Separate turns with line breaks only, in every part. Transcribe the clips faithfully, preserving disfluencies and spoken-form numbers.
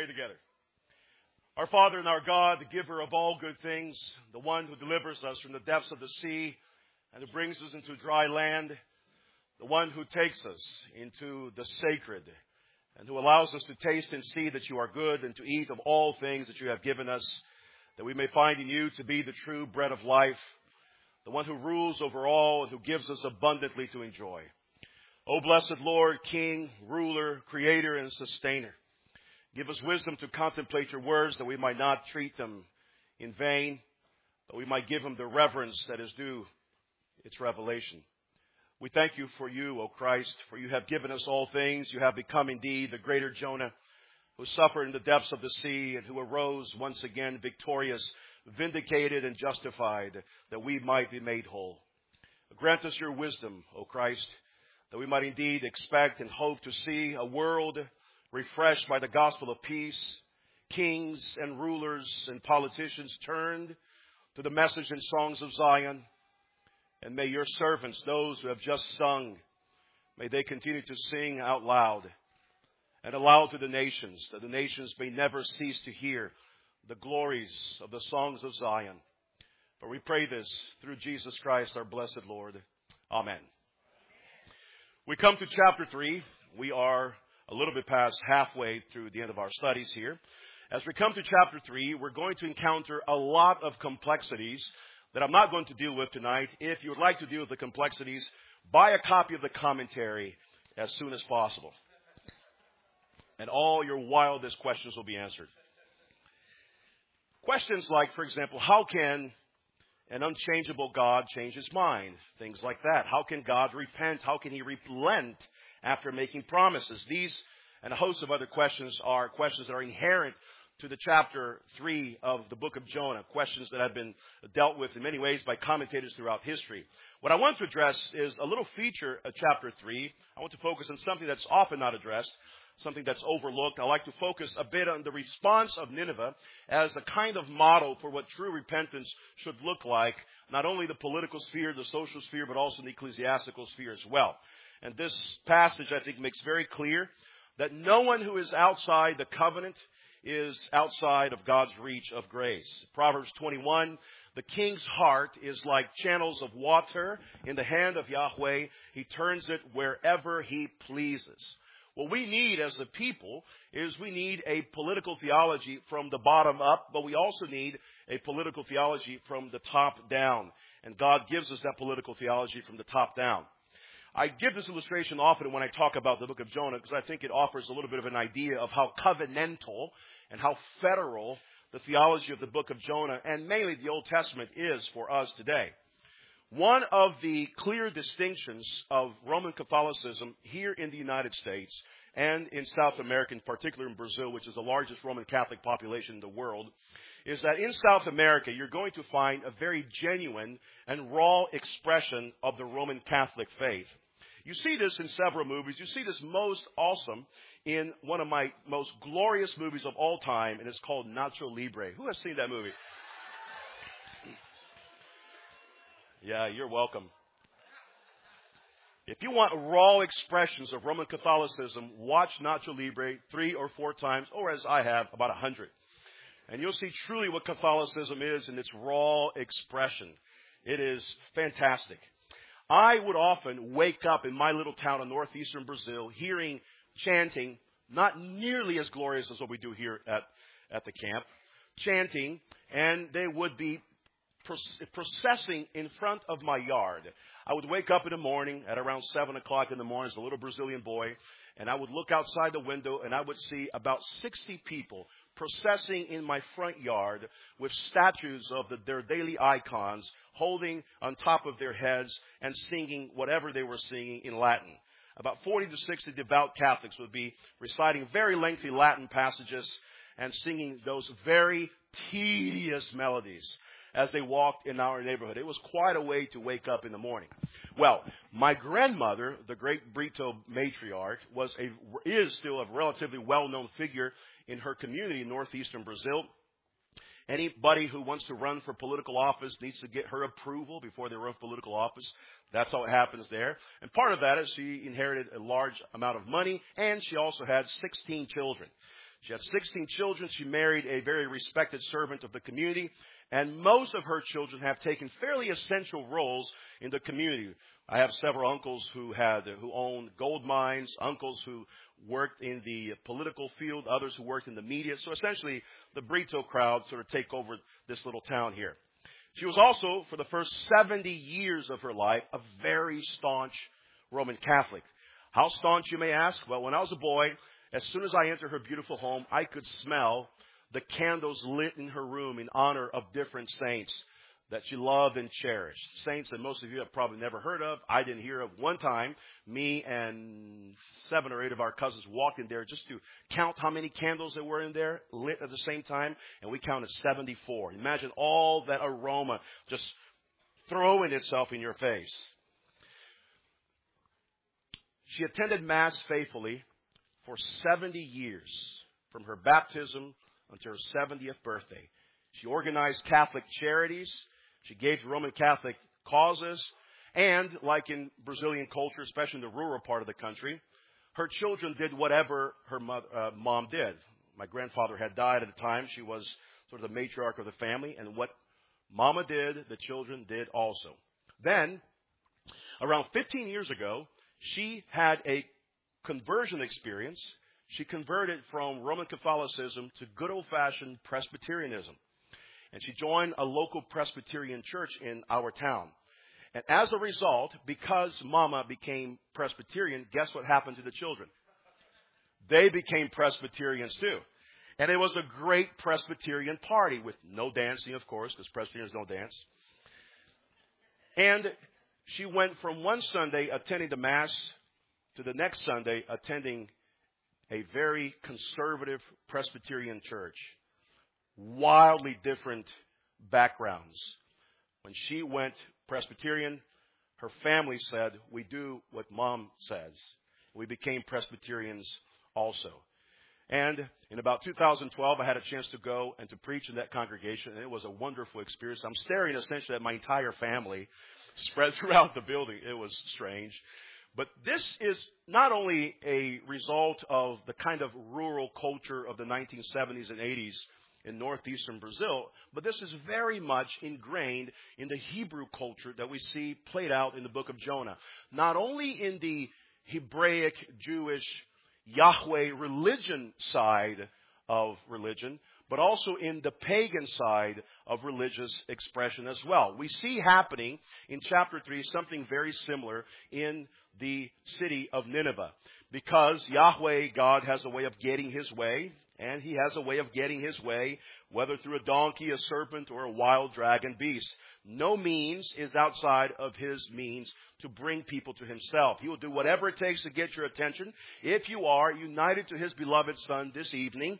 pray together. Our Father and our God, the giver of all good things, the one who delivers us from the depths of the sea and who brings us into dry land, the one who takes us into the sacred and who allows us to taste and see that you are good and to eat of all things that you have given us, that we may find in you to be the true bread of life, the one who rules over all and who gives us abundantly to enjoy. O blessed Lord, King, ruler, creator, and sustainer, give us wisdom to contemplate your words, that we might not treat them in vain, that we might give them the reverence that is due its revelation. We thank you for you, O Christ, for you have given us all things. You have become indeed the greater Jonah, who suffered in the depths of the sea and who arose once again victorious, vindicated and justified, that we might be made whole. Grant us your wisdom, O Christ, that we might indeed expect and hope to see a world refreshed by the gospel of peace, kings and rulers and politicians turned to the message and songs of Zion. And may your servants, those who have just sung, may they continue to sing out loud and aloud to the nations, that the nations may never cease to hear the glories of the songs of Zion. For we pray this through Jesus Christ, our blessed Lord. Amen. We come to chapter three. We are a little bit past halfway through the end of our studies here. As we come to chapter three, we're going to encounter a lot of complexities that I'm not going to deal with tonight. If you would like to deal with the complexities, buy a copy of the commentary as soon as possible. And all your wildest questions will be answered. Questions like, for example, how can an unchangeable God change his mind? Things like that. How can God repent? How can he relent after making promises? These and a host of other questions are questions that are inherent to the chapter three of the book of Jonah, questions that have been dealt with in many ways by commentators throughout history. What I want to address is a little feature of chapter three. I want to focus on something that's often not addressed, something that's overlooked. I like to focus a bit on the response of Nineveh as a kind of model for what true repentance should look like, not only the political sphere, the social sphere, but also the ecclesiastical sphere as well. And this passage, I think, makes very clear that no one who is outside the covenant is outside of God's reach of grace. Proverbs twenty-one, the king's heart is like channels of water in the hand of Yahweh. He turns it wherever he pleases. What we need as a people is we need a political theology from the bottom up, but we also need a political theology from the top down. And God gives us that political theology from the top down. I give this illustration often when I talk about the book of Jonah because I think it offers a little bit of an idea of how covenantal and how federal the theology of the book of Jonah and mainly the Old Testament is for us today. One of the clear distinctions of Roman Catholicism here in the United States and in South America, in particular in Brazil, which is the largest Roman Catholic population in the world, is that in South America you're going to find a very genuine and raw expression of the Roman Catholic faith. You see this in several movies. You see this most awesome in one of my most glorious movies of all time, and it's called Nacho Libre. Who has seen that movie? Yeah, you're welcome. If you want raw expressions of Roman Catholicism, watch Nacho Libre three or four times, or as I have, about a hundred. And you'll see truly what Catholicism is in its raw expression. It is fantastic. I would often wake up in my little town in northeastern Brazil hearing chanting, not nearly as glorious as what we do here at, at the camp, chanting, and they would be processing in front of my yard. I would wake up in the morning at around seven o'clock in the morning as a little Brazilian boy, and I would look outside the window and I would see about sixty people processing in my front yard with statues of the, their daily icons holding on top of their heads and singing whatever they were singing in Latin. About forty to sixty devout Catholics would be reciting very lengthy Latin passages and singing those very tedious melodies as they walked in our neighborhood. It was quite a way to wake up in the morning. Well, my grandmother, the great Brito matriarch, was a, is still a relatively well-known figure in her community in northeastern Brazil. Anybody who wants to run for political office needs to get her approval before they run for political office. That's how it happens there. And part of that is she inherited a large amount of money, and she also had sixteen children. She had sixteen children. She married a very respected servant of the community. And most of her children have taken fairly essential roles in the community. I have several uncles who had, who owned gold mines, uncles who worked in the political field, others who worked in the media. So essentially, the Brito crowd sort of take over this little town here. She was also, for the first seventy years of her life, a very staunch Roman Catholic. How staunch, you may ask? Well, when I was a boy, as soon as I entered her beautiful home, I could smell the candles lit in her room in honor of different saints that she loved and cherished. Saints that most of you have probably never heard of. I didn't hear of. One time, me and seven or eight of our cousins walked in there just to count how many candles there were in there, lit at the same time, and we counted seventy-four. Imagine all that aroma just throwing itself in your face. She attended Mass faithfully for seventy years, from her baptism until her seventieth birthday. She organized Catholic charities. She gave to Roman Catholic causes. And like in Brazilian culture, especially in the rural part of the country, her children did whatever her mother, uh, mom did. My grandfather had died at the time. She was sort of the matriarch of the family. And what Mama did, the children did also. Then, around fifteen years ago, she had a conversion experience. She converted from Roman Catholicism to good old-fashioned Presbyterianism. And she joined a local Presbyterian church in our town. And as a result, because Mama became Presbyterian, guess what happened to the children? They became Presbyterians too. And it was a great Presbyterian party with no dancing, of course, because Presbyterians don't dance. And she went from one Sunday attending the Mass to the next Sunday attending a very conservative Presbyterian church. Wildly different backgrounds. When she went Presbyterian, her family said, we do what Mom says. We became Presbyterians also. And in about two thousand twelve, I had a chance to go and to preach in that congregation, and it was a wonderful experience. I'm staring essentially at my entire family spread throughout the building. It was strange. But this is not only a result of the kind of rural culture of the nineteen seventies and eighties in northeastern Brazil, but this is very much ingrained in the Hebrew culture that we see played out in the book of Jonah. Not only in the Hebraic, Jewish, Yahweh religion side of religion, but also in the pagan side of religious expression as well. We see happening in chapter three something very similar in the city of Nineveh. Because Yahweh, God, has a way of getting his way, and he has a way of getting his way, whether through a donkey, a serpent, or a wild dragon beast. No means is outside of his means to bring people to himself. He will do whatever it takes to get your attention. If you are united to his beloved Son this evening,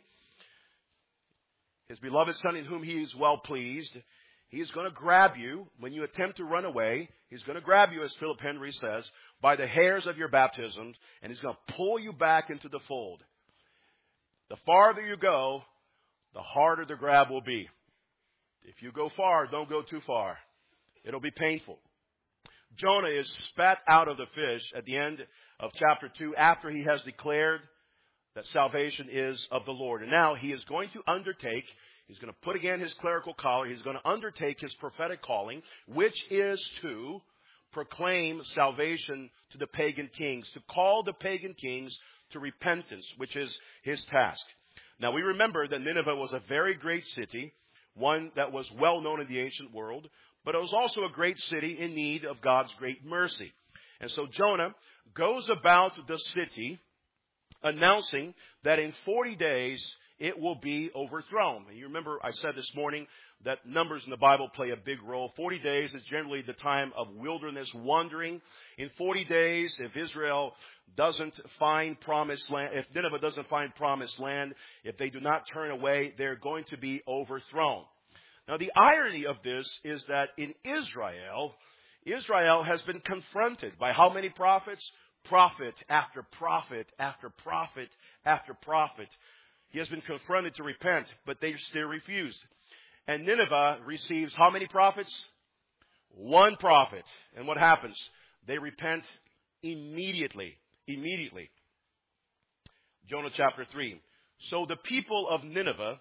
his beloved Son in whom he is well pleased, he is going to grab you when you attempt to run away. He's going to grab you, as Philip Henry says, by the hairs of your baptisms, and he's going to pull you back into the fold. The farther you go, the harder the grab will be. If you go far, don't go too far. It'll be painful. Jonah is spat out of the fish at the end of chapter two after he has declared that salvation is of the Lord. And now he is going to undertake, he's going to put again his clerical collar, he's going to undertake his prophetic calling, which is to proclaim salvation to the pagan kings, to call the pagan kings to repentance, which is his task. Now we remember that Nineveh was a very great city, one that was well known in the ancient world, but it was also a great city in need of God's great mercy. And so Jonah goes about the city announcing that in forty days it will be overthrown. And you remember I said this morning that numbers in the Bible play a big role. forty days is generally the time of wilderness wandering. In forty days, if Israel doesn't find promised land, if Nineveh doesn't find promised land, if they do not turn away, they're going to be overthrown. Now, the irony of this is that in Israel, Israel has been confronted by how many prophets? Prophet after prophet after prophet after prophet. He has been confronted to repent, but they still refused. And Nineveh receives how many prophets? One prophet. And what happens? They repent immediately. Immediately. Jonah chapter three. So the people of Nineveh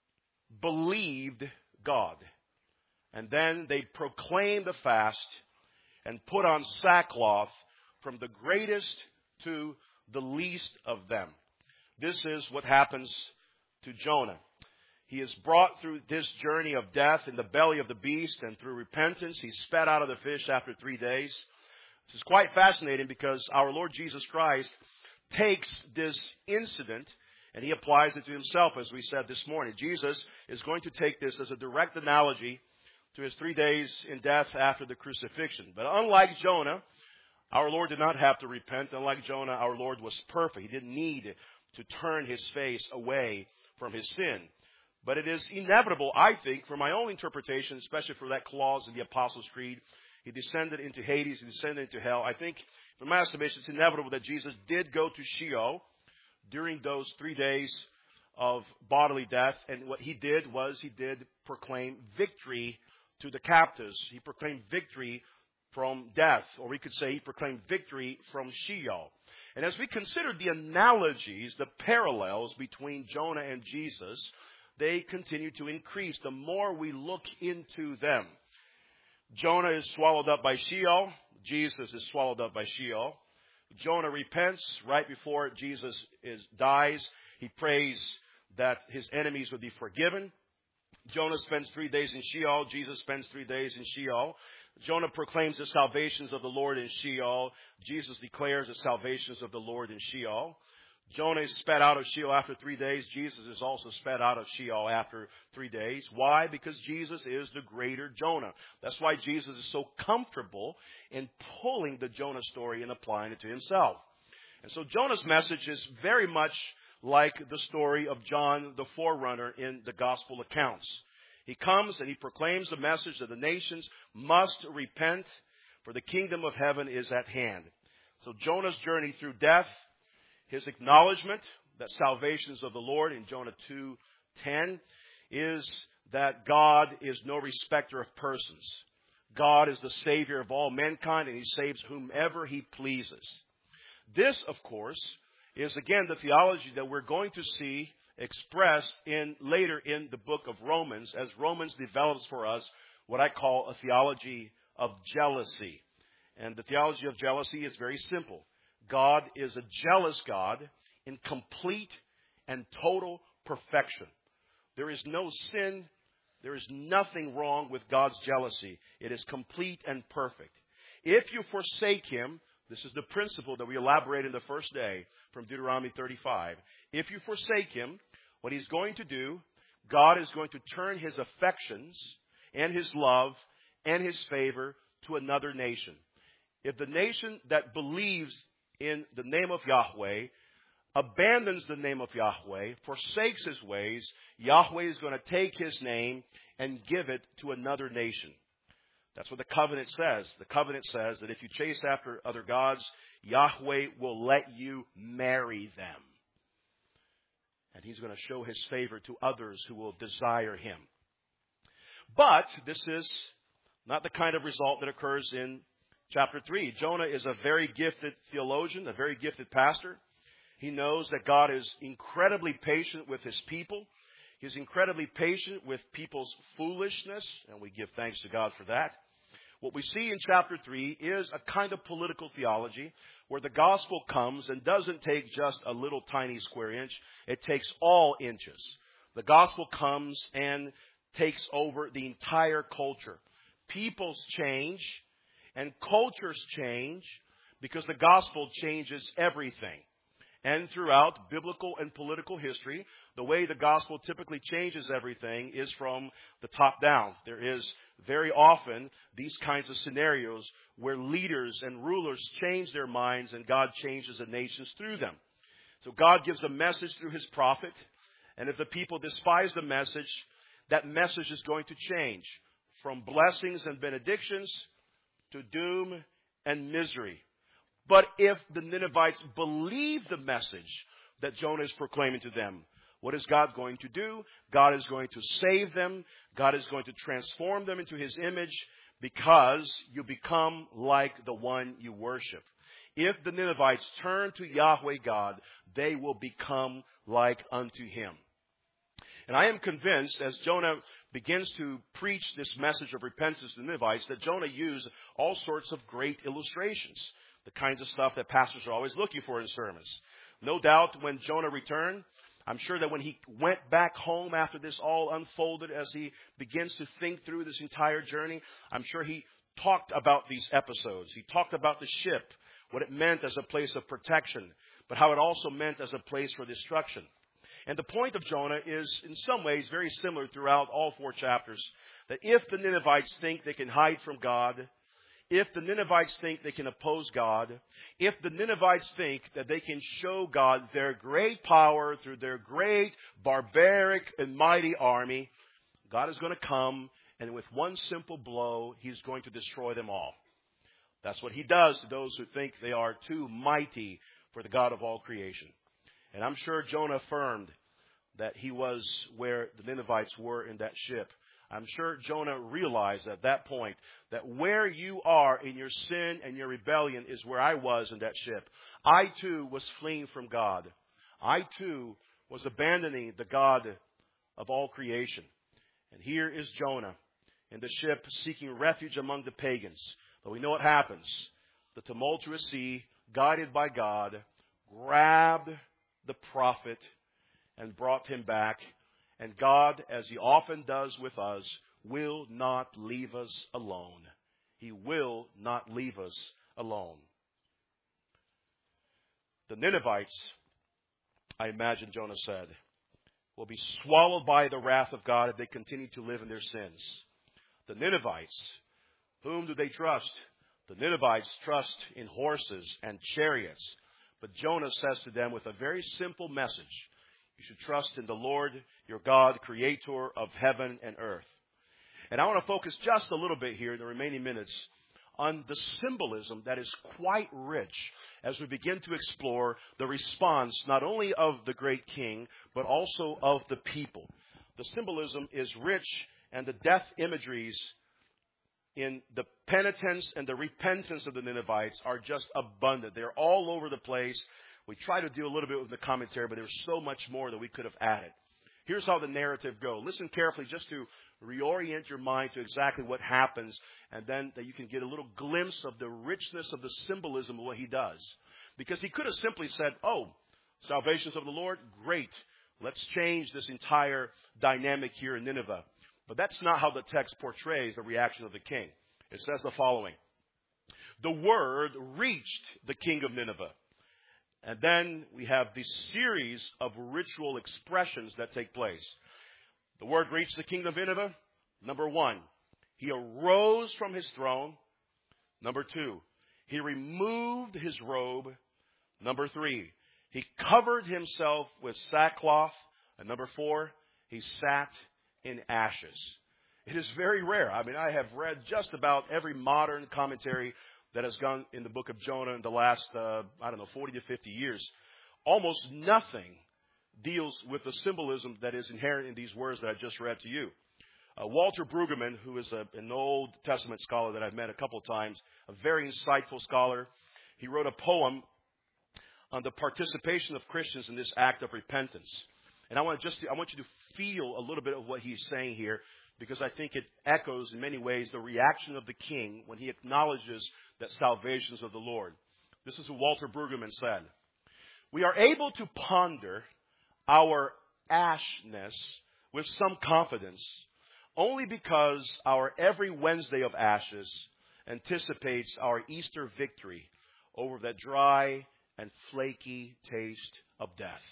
believed God. And then they proclaimed a fast and put on sackcloth from the greatest to the least of them. This is what happens to Jonah. He is brought through this journey of death in the belly of the beast, and through repentance, he's spat out of the fish after three days. This is quite fascinating because our Lord Jesus Christ takes this incident and he applies it to himself, as we said this morning. Jesus is going to take this as a direct analogy to his three days in death after the crucifixion. But unlike Jonah, our Lord did not have to repent. Unlike Jonah, our Lord was perfect. He didn't need to turn his face away from his sin. But it is inevitable, I think, for my own interpretation, especially for that clause in the Apostles' Creed, he descended into Hades, he descended into hell. I think, from my estimation, it's inevitable that Jesus did go to Sheol during those three days of bodily death. And what he did was he did proclaim victory to the captives. He proclaimed victory from death, or we could say he proclaimed victory from Sheol. And as we consider the analogies, the parallels between Jonah and Jesus, they continue to increase the more we look into them. Jonah is swallowed up by Sheol. Jesus is swallowed up by Sheol. Jonah repents right before Jesus is, dies. He prays that his enemies would be forgiven. Jonah spends three days in Sheol. Jesus spends three days in Sheol. Jonah proclaims the salvations of the Lord in Sheol. Jesus declares the salvations of the Lord in Sheol. Jonah is spat out of Sheol after three days. Jesus is also spat out of Sheol after three days. Why? Because Jesus is the greater Jonah. That's why Jesus is so comfortable in pulling the Jonah story and applying it to himself. And so Jonah's message is very much like the story of John the forerunner in the gospel accounts. He comes and he proclaims the message that the nations must repent, for the kingdom of heaven is at hand. So Jonah's journey through death, his acknowledgement that salvation is of the Lord in Jonah two ten, is that God is no respecter of persons. God is the Savior of all mankind, and he saves whomever he pleases. This, of course, is again the theology that we're going to see expressed in later in the book of Romans, as Romans develops for us what I call a theology of jealousy. And the theology of jealousy is very simple. God is a jealous God in complete and total perfection. There is no sin. There is nothing wrong with God's jealousy. It is complete and perfect. If you forsake him, this is the principle that we elaborate in the first day from Deuteronomy thirty-five. If you forsake him, what he's going to do, God is going to turn his affections and his love and his favor to another nation. If the nation that believes in the name of Yahweh abandons the name of Yahweh, forsakes his ways, Yahweh is going to take his name and give it to another nation. That's what the covenant says. The covenant says that if you chase after other gods, Yahweh will let you marry them. And he's going to show his favor to others who will desire him. But this is not the kind of result that occurs in chapter three. Jonah is a very gifted theologian, a very gifted pastor. He knows that God is incredibly patient with his people. He's incredibly patient with people's foolishness, and we give thanks to God for that. What we see in chapter three is a kind of political theology where the gospel comes and doesn't take just a little tiny square inch. It takes all inches. The gospel comes and takes over the entire culture. Peoples change and cultures change because the gospel changes everything. And throughout biblical and political history, the way the gospel typically changes everything is from the top down. There is very often these kinds of scenarios where leaders and rulers change their minds and God changes the nations through them. So God gives a message through his prophet, and if the people despise the message, that message is going to change from blessings and benedictions to doom and misery. But if the Ninevites believe the message that Jonah is proclaiming to them, what is God going to do? God is going to save them. God is going to transform them into his image because you become like the one you worship. If the Ninevites turn to Yahweh God, they will become like unto him. And I am convinced, as Jonah begins to preach this message of repentance to the Ninevites, that Jonah used all sorts of great illustrations, the kinds of stuff that pastors are always looking for in sermons. No doubt when Jonah returned, I'm sure that when he went back home after this all unfolded, as he begins to think through this entire journey, I'm sure he talked about these episodes. He talked about the ship, what it meant as a place of protection, but how it also meant as a place for destruction. And the point of Jonah is, in some ways, very similar throughout all four chapters, that if the Ninevites think they can hide from God, if the Ninevites think they can oppose God, if the Ninevites think that they can show God their great power through their great, barbaric, and mighty army, God is going to come, and with one simple blow, he's going to destroy them all. That's what he does to those who think they are too mighty for the God of all creation. And I'm sure Jonah affirmed that he was where the Ninevites were in that ship. I'm sure Jonah realized at that point that where you are in your sin and your rebellion is where I was in that ship. I too was fleeing from God. I too was abandoning the God of all creation. And here is Jonah in the ship seeking refuge among the pagans. But we know what happens. The tumultuous sea, guided by God, grabbed the prophet and brought him back. And God, as he often does with us, will not leave us alone. He will not leave us alone. The Ninevites, I imagine Jonah said, will be swallowed by the wrath of God if they continue to live in their sins. The Ninevites, whom do they trust? The Ninevites trust in horses and chariots. But Jonah says to them with a very simple message, you should trust in the Lord, your God, creator of heaven and earth. And I want to focus just a little bit here in the remaining minutes on the symbolism that is quite rich as we begin to explore the response not only of the great king, but also of the people. The symbolism is rich, and the death imageries in the penitence and the repentance of the Ninevites are just abundant. They're all over the place. We try to do a little bit with the commentary, but there's so much more that we could have added. Here's how the narrative goes. Listen carefully just to reorient your mind to exactly what happens, and then that you can get a little glimpse of the richness of the symbolism of what he does. Because he could have simply said, oh, salvation's of the Lord, great. Let's change this entire dynamic here in Nineveh. But that's not how the text portrays the reaction of the king. It says the following. The word reached the king of Nineveh. And then we have this series of ritual expressions that take place. The word reached the king of Nineveh. Number one, he arose from his throne. Number two, he removed his robe. Number three, he covered himself with sackcloth. And number four, he sat in ashes. It is very rare. I mean, I have read just about every modern commentary that has gone in the book of Jonah in the last, uh, I don't know, forty to fifty years. Almost nothing deals with the symbolism that is inherent in these words that I just read to you. Uh, Walter Brueggemann, who is a, an Old Testament scholar that I've met a couple of times, a very insightful scholar, he wrote a poem on the participation of Christians in this act of repentance. And I want, just to, I want you to feel a little bit of what he's saying here, because I think it echoes in many ways the reaction of the king when he acknowledges that salvation is of the Lord. This is what Walter Brueggemann said. We are able to ponder our ashness with some confidence only because our every Wednesday of ashes anticipates our Easter victory over that dry and flaky taste of death.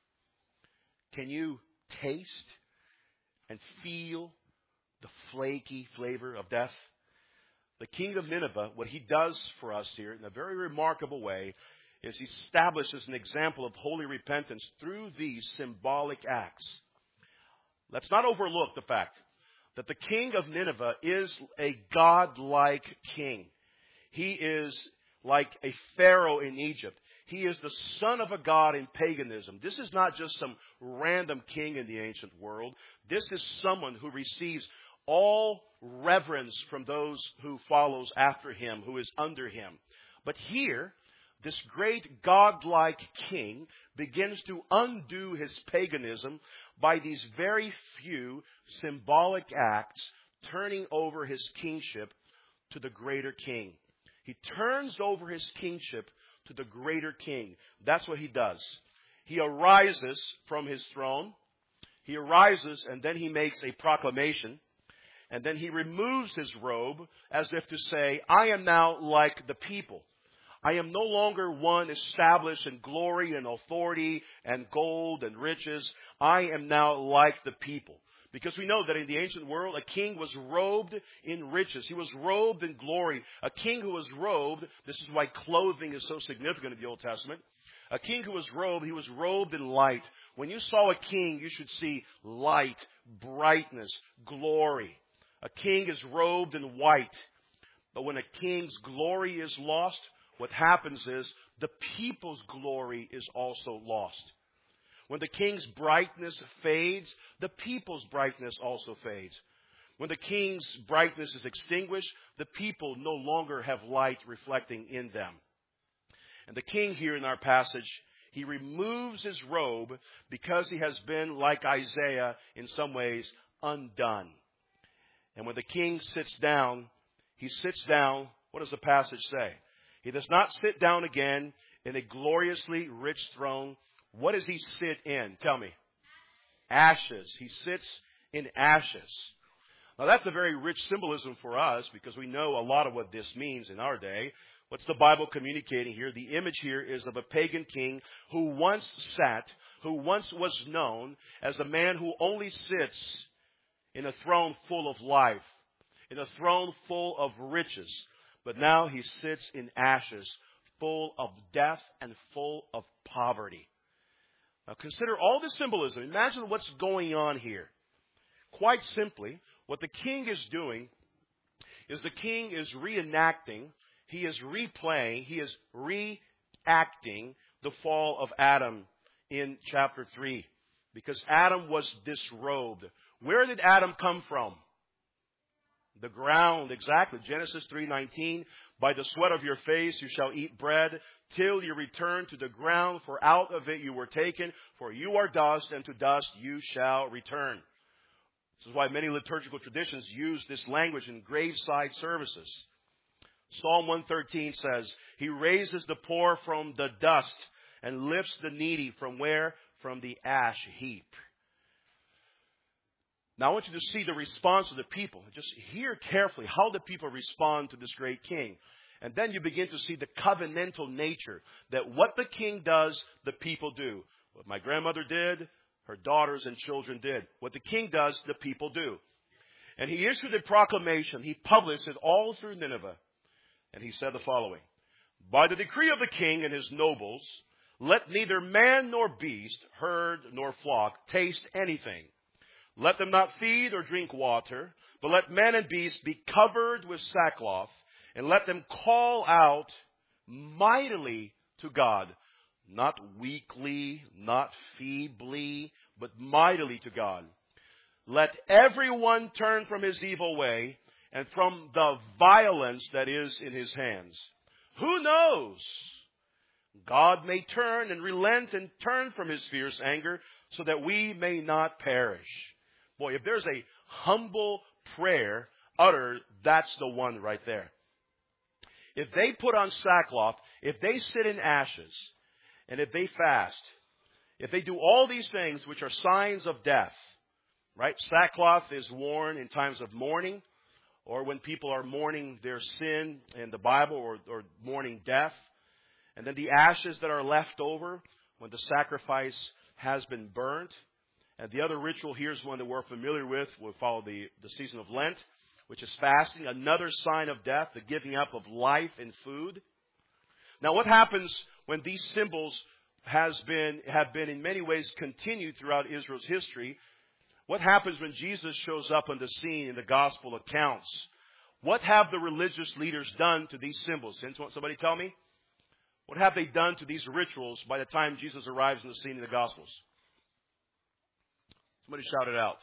Can you taste and feel the flaky flavor of death? The king of Nineveh, what he does for us here in a very remarkable way is he establishes an example of holy repentance through these symbolic acts. Let's not overlook the fact that the king of Nineveh is a godlike king. He is like a pharaoh in Egypt. He is the son of a god in paganism. This is not just some random king in the ancient world. This is someone who receives all reverence from those who follows after him, who is under him. But here, this great godlike king begins to undo his paganism by these very few symbolic acts, turning over his kingship to the greater king. He turns over his kingship to the greater king. That's what he does. He arises from his throne. He arises and then he makes a proclamation. And then he removes his robe as if to say, I am now like the people. I am no longer one established in glory and authority and gold and riches. I am now like the people. Because we know that in the ancient world, a king was robed in riches. He was robed in glory. A king who was robed, this is why clothing is so significant in the Old Testament. A king who was robed, he was robed in light. When you saw a king, you should see light, brightness, glory. A king is robed in white. But when a king's glory is lost, what happens is the people's glory is also lost. When the king's brightness fades, the people's brightness also fades. When the king's brightness is extinguished, the people no longer have light reflecting in them. And the king here in our passage, he removes his robe because he has been, like Isaiah, in some ways, undone. And when the king sits down, he sits down, what does the passage say? He does not sit down again in a gloriously rich throne. What does he sit in? Tell me. Ashes. He sits in ashes. Now that's a very rich symbolism for us because we know a lot of what this means in our day. What's the Bible communicating here? The image here is of a pagan king who once sat, who once was known as a man who only sits in a throne full of life, in a throne full of riches. But now he sits in ashes, full of death and full of poverty. Now consider all the symbolism. Imagine what's going on here. Quite simply, what the king is doing is the king is reenacting, he is replaying, he is reacting the fall of Adam in chapter three. Because Adam was disrobed. Where did Adam come from? The ground, exactly. Genesis three nineteen. By the sweat of your face you shall eat bread till you return to the ground, for out of it you were taken. For you are dust, and to dust you shall return. This is why many liturgical traditions use this language in graveside services. Psalm one thirteen says, He raises the poor from the dust and lifts the needy from where? From the ash heap. Now I want you to see the response of the people. Just hear carefully how the people respond to this great king. And then you begin to see the covenantal nature that what the king does, the people do. What my grandmother did, her daughters and children did. What the king does, the people do. And he issued a proclamation. He published it all through Nineveh. And he said the following. By the decree of the king and his nobles, let neither man nor beast, herd nor flock taste anything. Let them not feed or drink water, but let men and beasts be covered with sackcloth, and let them call out mightily to God. Not weakly, not feebly, but mightily to God. Let everyone turn from his evil way and from the violence that is in his hands. Who knows? God may turn and relent and turn from his fierce anger so that we may not perish. Boy, if there's a humble prayer uttered, that's the one right there. If they put on sackcloth, if they sit in ashes, and if they fast, if they do all these things which are signs of death, right? Sackcloth is worn in times of mourning, or when people are mourning their sin in the Bible, or, or mourning death. And then the ashes that are left over when the sacrifice has been burnt. And the other ritual here is one that we're familiar with. We'll follow the, the season of Lent, which is fasting, another sign of death, the giving up of life and food. Now, what happens when these symbols has been have been in many ways continued throughout Israel's history? What happens when Jesus shows up on the scene in the gospel accounts? What have the religious leaders done to these symbols? Can somebody tell me? What have they done to these rituals by the time Jesus arrives on the scene in the Gospels? Somebody shout it out.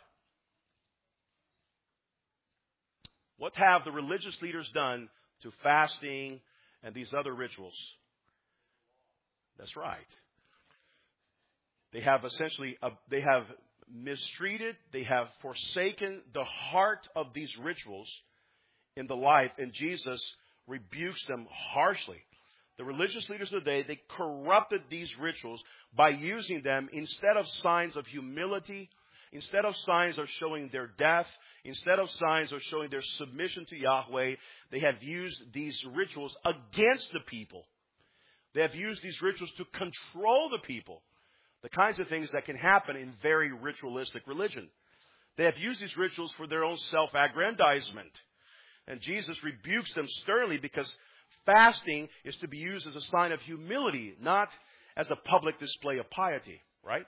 What have the religious leaders done to fasting and these other rituals? That's right. They have essentially, uh, they have mistreated, they have forsaken the heart of these rituals in the life, and Jesus rebukes them harshly. The religious leaders of the day, they corrupted these rituals by using them instead of signs of humility, instead of signs of showing their death, instead of signs of showing their submission to Yahweh. They have used these rituals against the people. They have used these rituals to control the people. The kinds of things that can happen in very ritualistic religion. They have used these rituals for their own self-aggrandizement. And Jesus rebukes them sternly because fasting is to be used as a sign of humility, not as a public display of piety, right?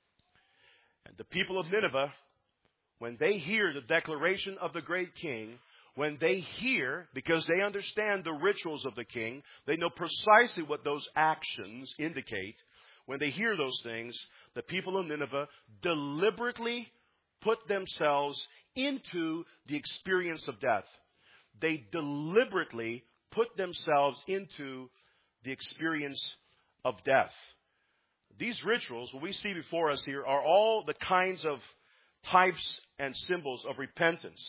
And the people of Nineveh, when they hear the declaration of the great king, when they hear, because they understand the rituals of the king, they know precisely what those actions indicate. When they hear those things, the people of Nineveh deliberately put themselves into the experience of death. They deliberately put themselves into the experience of death. These rituals, what we see before us here, are all the kinds of types and symbols of repentance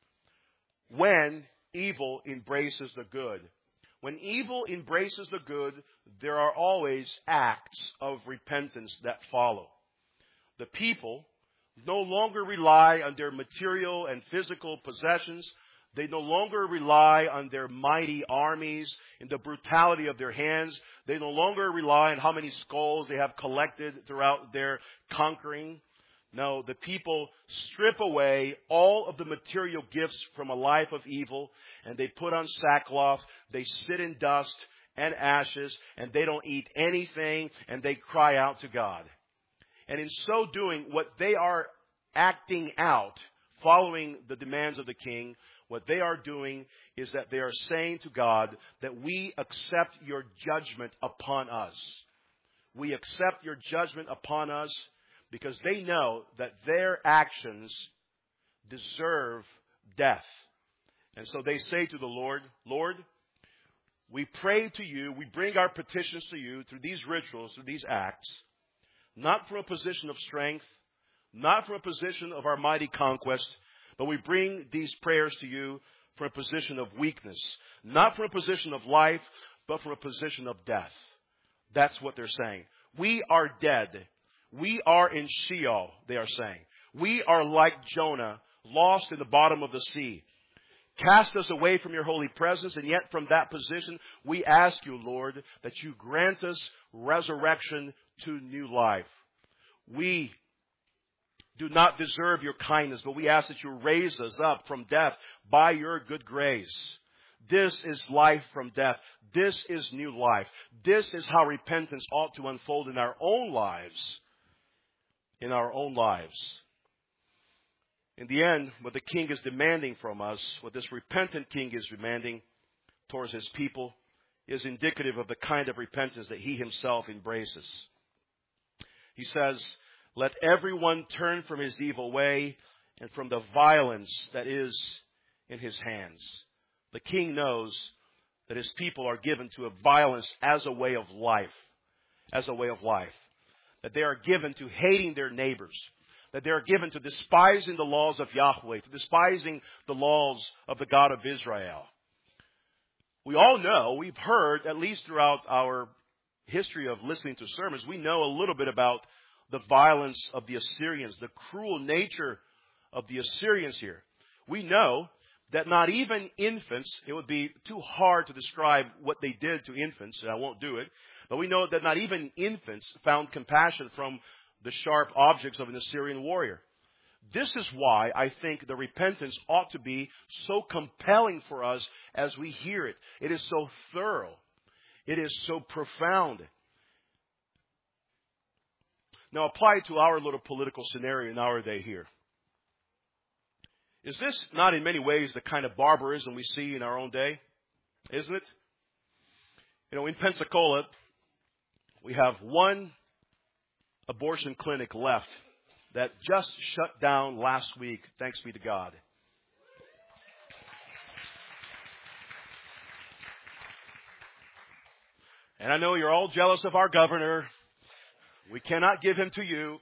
when evil embraces the good. When evil embraces the good, there are always acts of repentance that follow. The people no longer rely on their material and physical possessions. They no longer rely on their mighty armies and the brutality of their hands. They no longer rely on how many skulls they have collected throughout their conquering. No, the people strip away all of the material gifts from a life of evil, and they put on sackcloth, they sit in dust and ashes, and they don't eat anything, and they cry out to God. And in so doing, what they are acting out, following the demands of the king, what they are doing is that they are saying to God that we accept your judgment upon us. We accept your judgment upon us, because they know that their actions deserve death. And so they say to the Lord, Lord, we pray to you, we bring our petitions to you through these rituals, through these acts, not from a position of strength, not from a position of our mighty conquest, but we bring these prayers to you from a position of weakness, not from a position of life, but from a position of death. That's what they're saying. We are dead. We are in Sheol, they are saying. We are like Jonah, lost in the bottom of the sea. Cast us away from your holy presence, and yet from that position, we ask you, Lord, that you grant us resurrection to new life. We do not deserve your kindness, but we ask that you raise us up from death by your good grace. This is life from death. This is new life. This is how repentance ought to unfold in our own lives. In our own lives. In the end, what the king is demanding from us, what this repentant king is demanding towards his people, is indicative of the kind of repentance that he himself embraces. He says, let everyone turn from his evil way and from the violence that is in his hands. The king knows that his people are given to a violence as a way of life. As a way of life. That they are given to hating their neighbors. That they are given to despising the laws of Yahweh. To despising the laws of the God of Israel. We all know, we've heard, at least throughout our history of listening to sermons, we know a little bit about the violence of the Assyrians. The cruel nature of the Assyrians here. We know that not even infants, it would be too hard to describe what they did to infants, and I won't do it. But we know that not even infants found compassion from the sharp objects of an Assyrian warrior. This is why I think the repentance ought to be so compelling for us as we hear it. It is so thorough. It is so profound. Now apply it to our little political scenario in our day here. Is this not in many ways the kind of barbarism we see in our own day? Isn't it? You know, in Pensacola, we have one abortion clinic left that just shut down last week, thanks be to God. And I know you're all jealous of our governor. We cannot give him to you.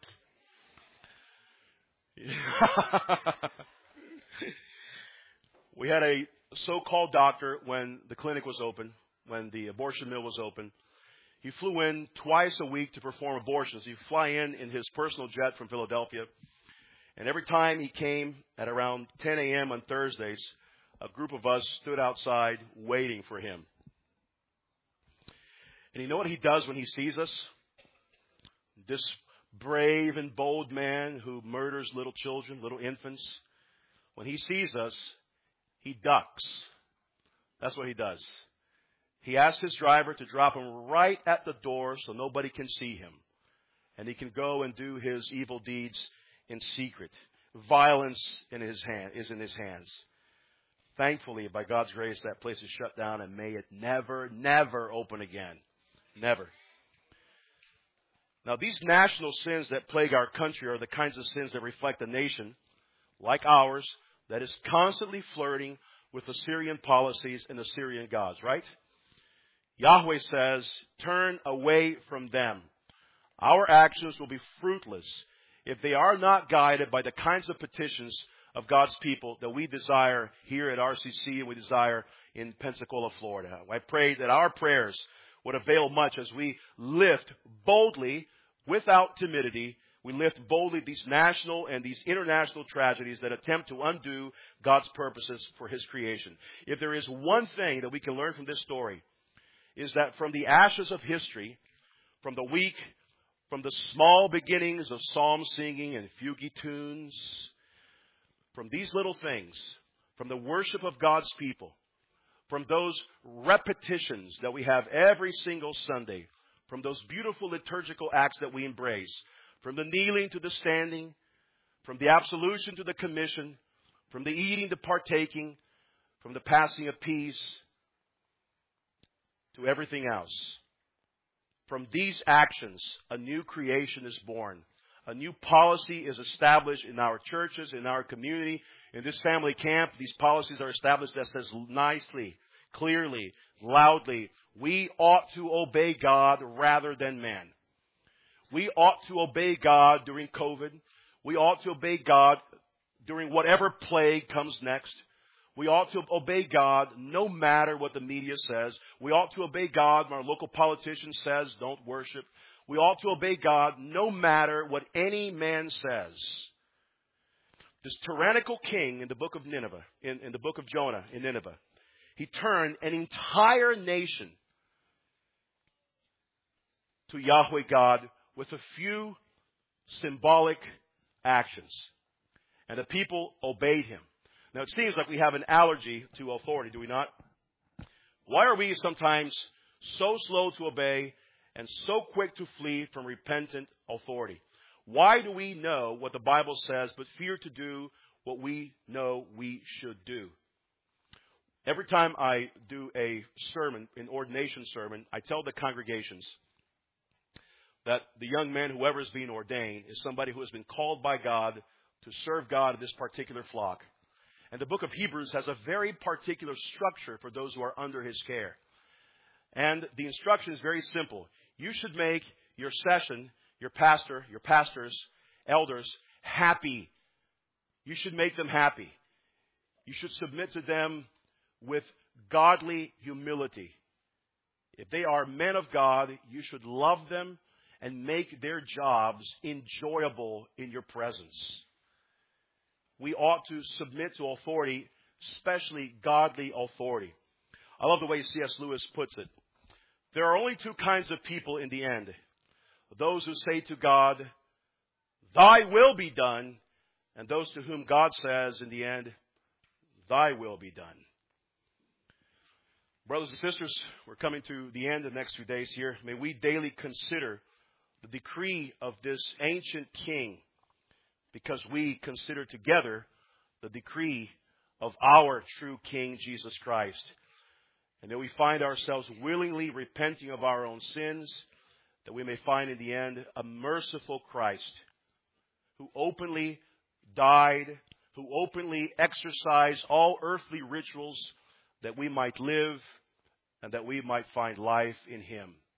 We had a so-called doctor when the clinic was open, when the abortion mill was open. He flew in twice a week to perform abortions. He'd fly in in his personal jet from Philadelphia. And every time he came at around ten a.m. on Thursdays, a group of us stood outside waiting for him. And you know what he does when he sees us? This brave and bold man who murders little children, little infants. When he sees us, he ducks. That's what he does. He asks his driver to drop him right at the door so nobody can see him. And he can go and do his evil deeds in secret. Violence in his hand is in his hands. Thankfully, by God's grace, that place is shut down, and may it never, never open again. Never. Now, these national sins that plague our country are the kinds of sins that reflect a nation like ours that is constantly flirting with Assyrian policies and Assyrian gods, right? Yahweh says, turn away from them. Our actions will be fruitless if they are not guided by the kinds of petitions of God's people that we desire here at R C C and we desire in Pensacola, Florida. I pray that our prayers would avail much as we lift boldly, without timidity, we lift boldly these national and these international tragedies that attempt to undo God's purposes for His creation. If there is one thing that we can learn from this story, is that from the ashes of history, from the weak, from the small beginnings of psalm singing and fugue tunes, from these little things, from the worship of God's people, from those repetitions that we have every single Sunday, from those beautiful liturgical acts that we embrace, from the kneeling to the standing, from the absolution to the commission, from the eating to partaking, from the passing of peace to everything else. From these actions, a new creation is born. A new policy is established in our churches, in our community, in this family camp. These policies are established that says nicely, clearly, loudly, we ought to obey God rather than man. We ought to obey God during COVID. We ought to obey God during whatever plague comes next. We ought to obey God no matter what the media says. We ought to obey God when our local politician says don't worship. We ought to obey God no matter what any man says. This tyrannical king in the book of Nineveh, in, in the book of Jonah in Nineveh, he turned an entire nation to Yahweh God with a few symbolic actions. And the people obeyed him. Now, it seems like we have an allergy to authority, do we not? Why are we sometimes so slow to obey and so quick to flee from repentant authority? Why do we know what the Bible says but fear to do what we know we should do? Every time I do a sermon, an ordination sermon, I tell the congregations that the young man, whoever is being ordained, is somebody who has been called by God to serve God in this particular flock. And the book of Hebrews has a very particular structure for those who are under his care. And the instruction is very simple. You should make your session, your pastor, your pastors, elders, happy. You should make them happy. You should submit to them with godly humility. If they are men of God, you should love them and make their jobs enjoyable in your presence. We ought to submit to authority, especially godly authority. I love the way C S Lewis puts it. There are only two kinds of people in the end. Those who say to God, thy will be done, and those to whom God says in the end, thy will be done. Brothers and sisters, we're coming to the end of the next few days here. May we daily consider the decree of this ancient king, because we consider together the decree of our true King, Jesus Christ. And that we find ourselves willingly repenting of our own sins, that we may find in the end a merciful Christ who openly died, who openly exercised all earthly rituals that we might live and that we might find life in him.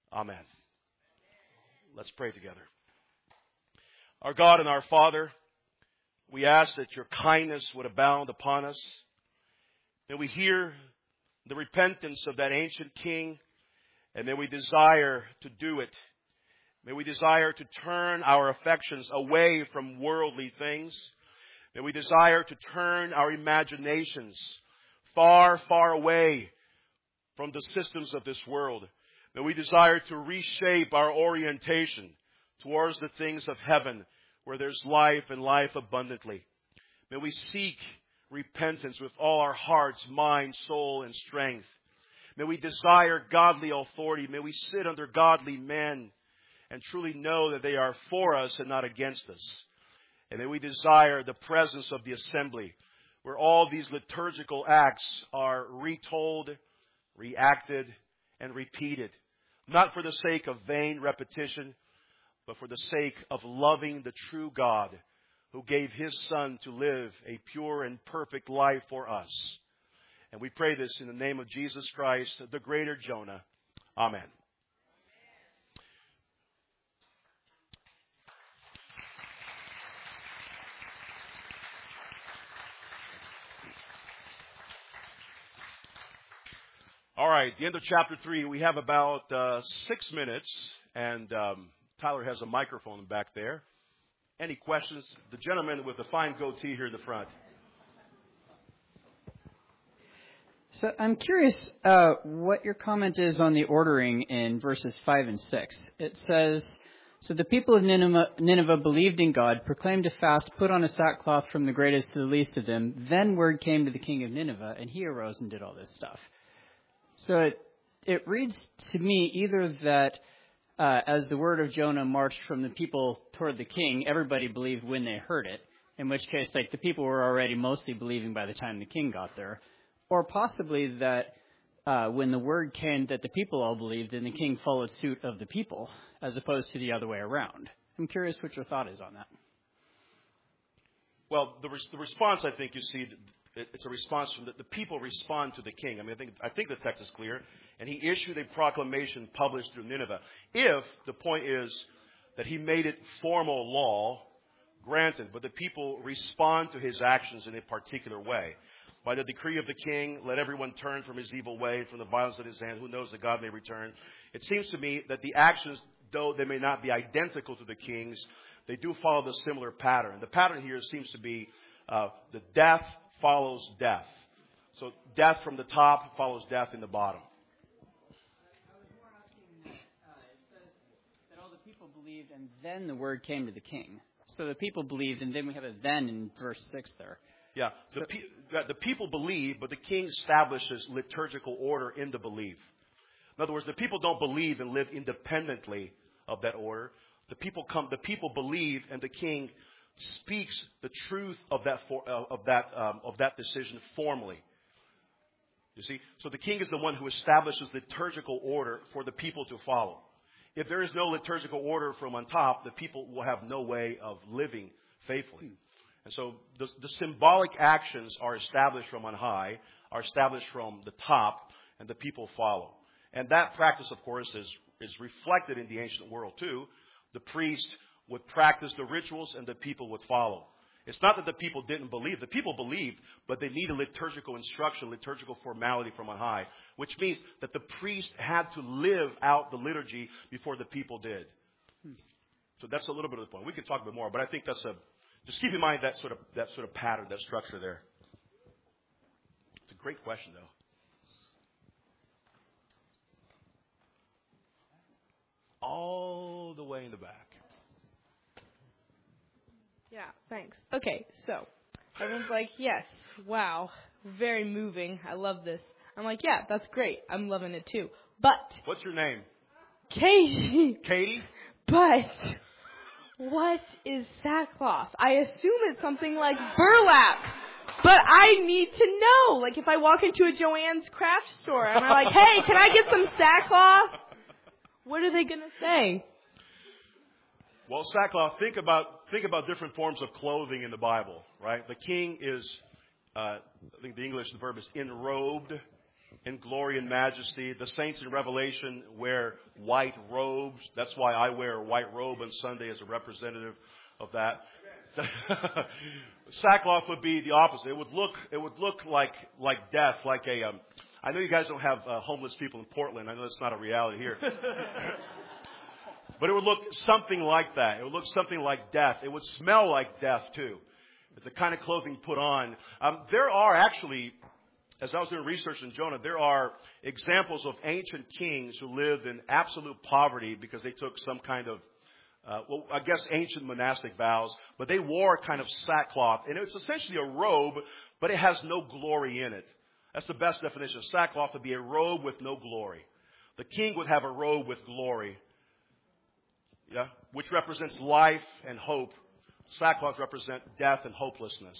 Amen. Let's pray together. Our God and our Father, we ask that your kindness would abound upon us. May we hear the repentance of that ancient king, and may we desire to do it. May we desire to turn our affections away from worldly things. May we desire to turn our imaginations far, far away from the systems of this world. May we desire to reshape our orientation towards the things of heaven, where there's life and life abundantly. May we seek repentance with all our hearts, mind, soul, and strength. May we desire godly authority. May we sit under godly men and truly know that they are for us and not against us. And may we desire the presence of the assembly, where all these liturgical acts are retold, reacted, and repeated. Not for the sake of vain repetition, but for the sake of loving the true God who gave His Son to live a pure and perfect life for us. And we pray this in the name of Jesus Christ, the greater Jonah. Amen. All right, the end of chapter three. We have about uh, six minutes, and um, Tyler has a microphone back there. Any questions? The gentleman with the fine goatee here in the front.
So I'm curious uh, what your comment is on the ordering in verses five and six. It says, so the people of Nineveh, Nineveh believed in God, proclaimed a fast, put on a sackcloth from the greatest to the least of them. Then word came to the king of Nineveh, and he arose and did all this stuff. So it, it reads to me either that uh, as the word of Jonah marched from the people toward the king, everybody believed when they heard it, in which case like the people were already mostly believing by the time the king got there. Or possibly that uh, when the word came that the people all believed, then the king followed suit of the people, as opposed to the other way around. I'm curious what your thought is on that.
Well, the, res- the response, I think, you see, it, it's a response from the, the people respond to the king. I mean, I think, I think the text is clear. And he issued a proclamation published through Nineveh. If the point is that he made it formal law, granted, but the people respond to his actions in a particular way. By the decree of the king, let everyone turn from his evil way, from the violence of his hand. Who knows that God may return? It seems to me that the actions, though they may not be identical to the king's, they do follow the similar pattern. The pattern here seems to be uh, the death follows death. So death from the top follows death in the bottom.
I was more asking that uh, it says that all the people believed, and then the word came to the king. So the people believed, and then we have a then in verse six there.
Yeah, the, pe- the people believe, but the king establishes liturgical order in the belief. In other words, the people don't believe and live independently of that order. The people come. The people believe, and the king speaks the truth of that for, uh, of that um, of that decision formally. You see, so the king is the one who establishes liturgical order for the people to follow. If there is no liturgical order from on top, the people will have no way of living faithfully. And so the, the symbolic actions are established from on high, are established from the top, and the people follow. And that practice, of course, is, is reflected in the ancient world too. The priest would practice the rituals and the people would follow. It's not that the people didn't believe. The people believed, but they needed liturgical instruction, liturgical formality from on high, which means that the priest had to live out the liturgy before the people did. So that's a little bit of the point. We can talk a bit more, but I think that's a... Just keep in mind that sort of that sort of pattern, that structure there. It's a great question, though. All the way in the back.
Yeah, thanks. Okay, so everyone's like, yes, wow, very moving. I love this. I'm like, yeah, that's great. I'm loving it too. But
What's your name?
Katie.
Katie?
But what is sackcloth? I assume it's something like burlap. But I need to know. Like if I walk into a Joann's craft store and I'm like, hey, can I get some sackcloth? What are they going to say?
Well, sackcloth, think about think about different forms of clothing in the Bible, right? The king is, uh, I think the English the verb is enrobed. in glory and majesty. The saints in Revelation wear white robes. That's why I wear a white robe on Sunday as a representative of that. Sackcloth would be the opposite. It would look, it would look like, like death, like a, um, I know you guys don't have uh, homeless people in Portland. I know that's not a reality here. But it would look something like that. It would look something like death. It would smell like death too. It's the kind of clothing put on. Um, there are actually, as I was doing research in Jonah, there are examples of ancient kings who lived in absolute poverty because they took some kind of Uh, well, I guess ancient monastic vows, but they wore kind of sackcloth, and it's essentially a robe, but it has no glory in it. That's the best definition of sackcloth, to be a robe with no glory. The king would have a robe with glory, yeah, which represents life and hope. Sackcloth represents death and hopelessness.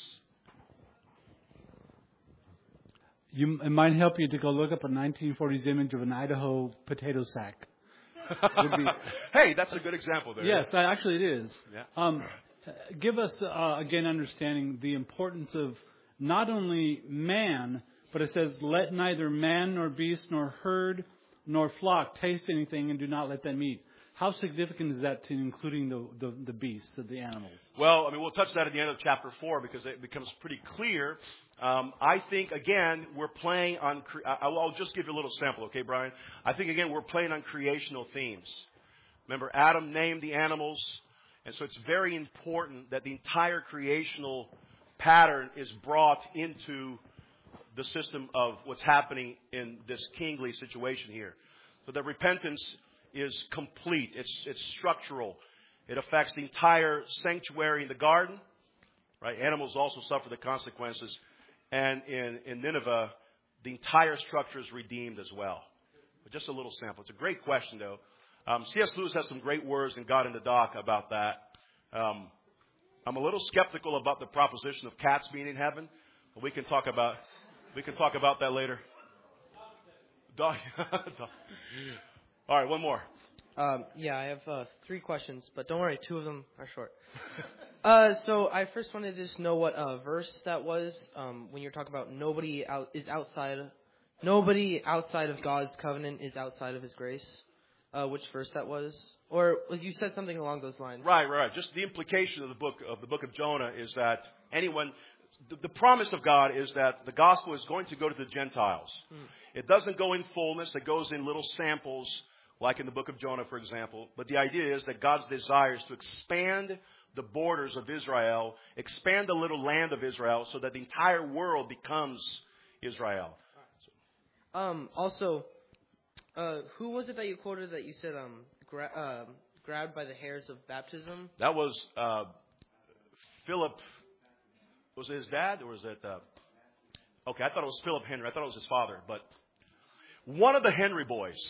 You, it might help you to go look up a nineteen forties image of an Idaho potato sack.
Be, hey, that's a good example there.
Yes, actually it is.
Yeah.
Um, give us, uh, again, understanding the importance of not only man, but it says, let neither man nor beast nor herd nor flock taste anything and do not let them eat. How significant is that to including the, the, the beasts, the animals?
Well, I mean, we'll touch that at the end of chapter four because it becomes pretty clear. Um, I think, again, we're playing on, cre- I'll just give you a little sample, okay, Brian? I think, again, we're playing on creational themes. Remember, Adam named the animals, and so it's very important that the entire creational pattern is brought into the system of what's happening in this kingly situation here. So that repentance is complete. It's, it's structural. It affects the entire sanctuary in the garden, right? Animals also suffer the consequences. And in, in Nineveh, the entire structure is redeemed as well. But just a little sample. It's a great question, though. Um, C S Lewis has some great words in God in the Dock about that. Um, I'm a little skeptical about the proposition of cats being in heaven. But we can talk about we can talk about that later. Dog. All right, one more.
Um, yeah, I have uh, three questions, but don't worry, two of them are short. uh, so I first wanted to just know what uh, verse that was um, when you're talking about nobody out is outside, nobody outside of God's covenant is outside of His grace. Uh, which verse that was, or was you said something along those lines?
Right, right. Just the implication of the book of the book of Jonah is that anyone, the, the promise of God is that the gospel is going to go to the Gentiles. Hmm. It doesn't go in fullness; it goes in little samples. Like in the book of Jonah, for example. But the idea is that God's desire is to expand the borders of Israel, expand the little land of Israel so that the entire world becomes Israel.
Um, also, uh, who was it that you quoted that you said um, gra- uh, grabbed by the hairs of baptism?
That was uh, Philip. Was it his dad or was it... Uh, okay, I thought it was Philip Henry. I thought it was his father. But one of the Henry boys...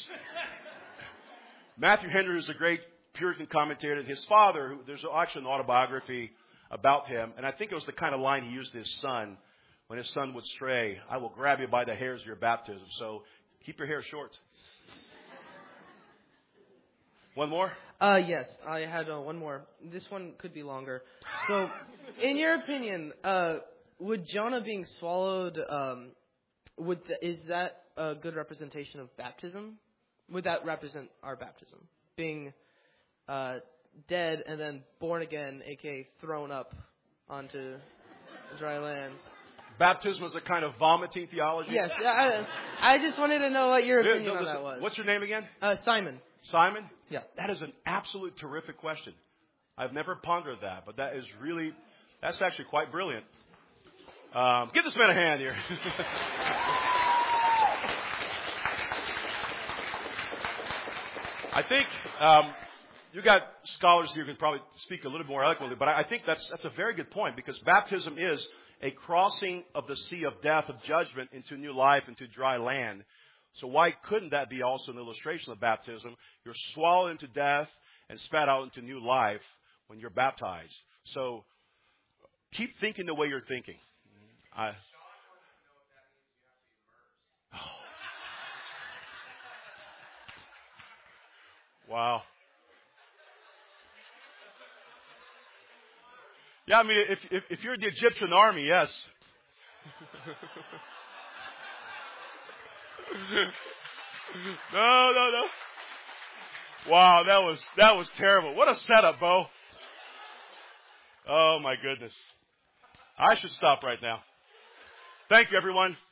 Matthew Henry is a great Puritan commentator. And his father, who, there's actually an autobiography about him, and I think it was the kind of line he used to his son when his son would stray. I will grab you by the hairs of your baptism. So keep your hair short. One more?
Uh, yes, I had uh, one more. This one could be longer. So, in your opinion, uh, would Jonah being swallowed, um, would th- is that a good representation of baptism? Would that represent our baptism? Being uh, dead and then born again, a k a thrown up onto dry land.
Baptism is a kind of vomiting theology?
Yes. I, I just wanted to know what your opinion
no, no,
on that was.
What's your name again?
Uh, Simon.
Simon?
Yeah.
That is an absolute terrific question. I've never pondered that, but that is really, that's actually quite brilliant. Um, give this man a hand here. I think um, you got scholars here who can probably speak a little more eloquently, but I, I think that's that's a very good point because baptism is a crossing of the sea of death, of judgment, into new life, into dry land. So why couldn't that be also an illustration of baptism? You're swallowed into death and spat out into new life when you're baptized. So keep thinking the way you're thinking. I, oh. Wow. Yeah, I mean, if, if, if you're the Egyptian army, yes. No, no, no. Wow, that was that was terrible. What a setup, Bo. Oh my goodness. I should stop right now. Thank you, everyone.